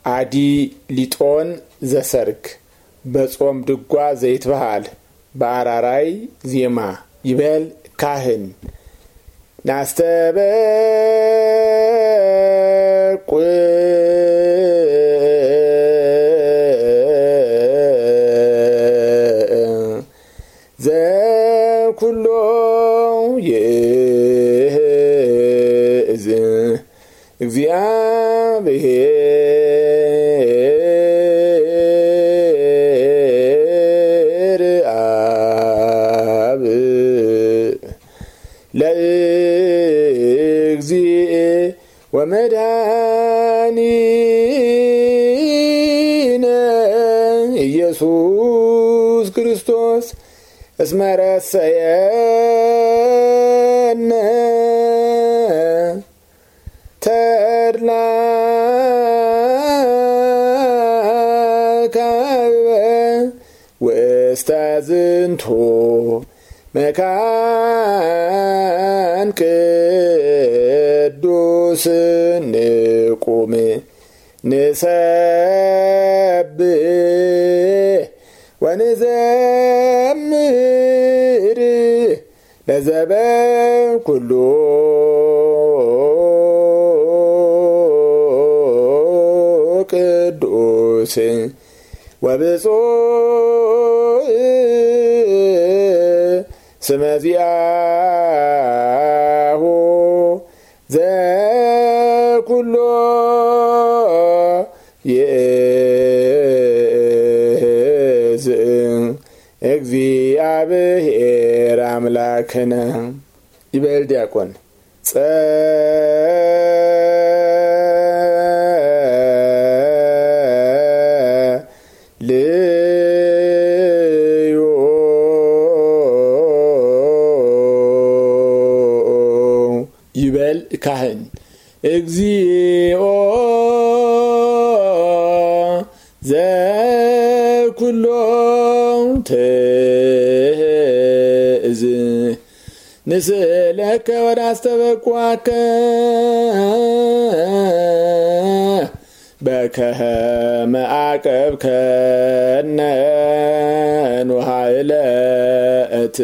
አዲ ሊጦን ዘሰርክ በጾም ድጓ ዘይትበሃል በአራራይ ዜማ ይበል ካህን ናስተበቁ ዘኩሎ ይእዝ እግዚአብሔር አብ ለእግዚእ ወመድኃኒነ ኢየሱስ ክርስቶስ እስመ ረሰየነ ተድላ ካበ ውስተ ዝንቱ መካን ቅዱስ ንቁም ንሰብህ ወንዘምር ለዘበኩሉ ቅዱስ ወብፁዕ ስመ ዚአሁ ዘኩሎ ይእዝ እግዚአብሔር አምላክነ ይበል ዲያቆን ልዩ ይበል ካህን እግዚኦ ዘኩሎ ትእዝ ንስእለከ ወዳስተበቋከ በከመ አቀብከነ ኖኃ ዕለት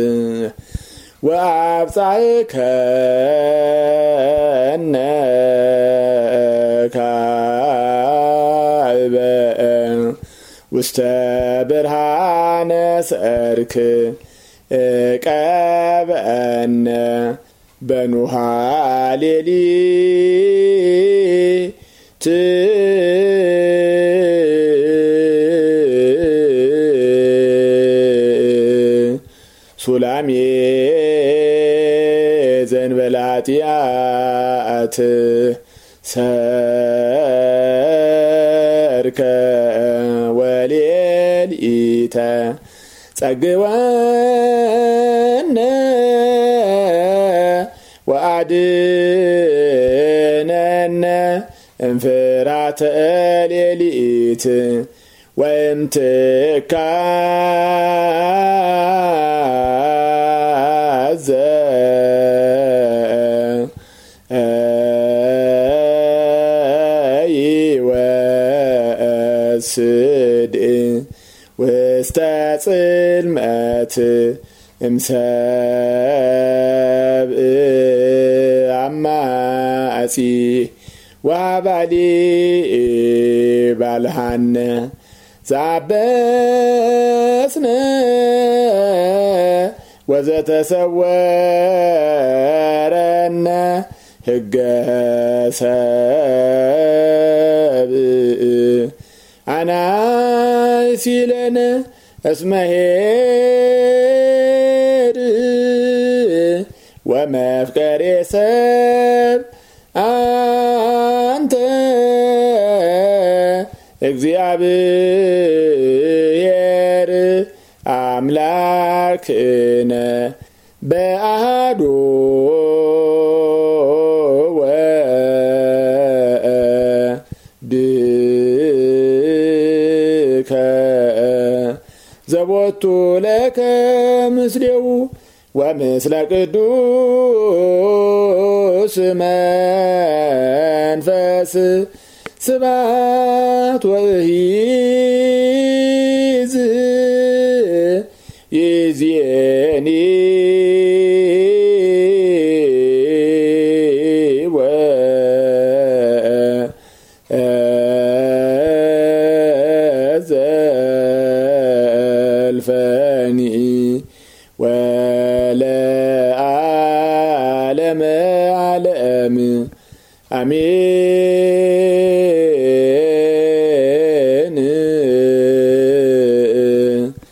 ወአብጽሕከነ ካዕበ ውስተ ብርሃነ ሰርክ ቀብአነ በኖኃ ሌሊት ሱላሜ ዘእንበለ ኃጢአት ሰርከ ወሌሊተ ጸግወነ ወአድኅነነ እምፍራተ ሌሊት ወእምትካዘ ይወስድ ውስተ ጽልመት እምሰብእ አማጺ ወአባሊ ባልሃነ ዛበስነ ወዘተሰወረነ ሕገ ሰብእ አናይሲለነ እስመ ኄር ወመፍቀሬ ሰብ አንተ እግዚአብሔር አምላክነ በአሐዱ ወድከ ዘቦቱ ለከ ምስሌው ወምስለ ቅዱስ መንፈስ ስብሐት ስብሐት ወእሂዝ ይእዜኒ ወዘልፈኒ ወለዓለመ ዓለም አሜን።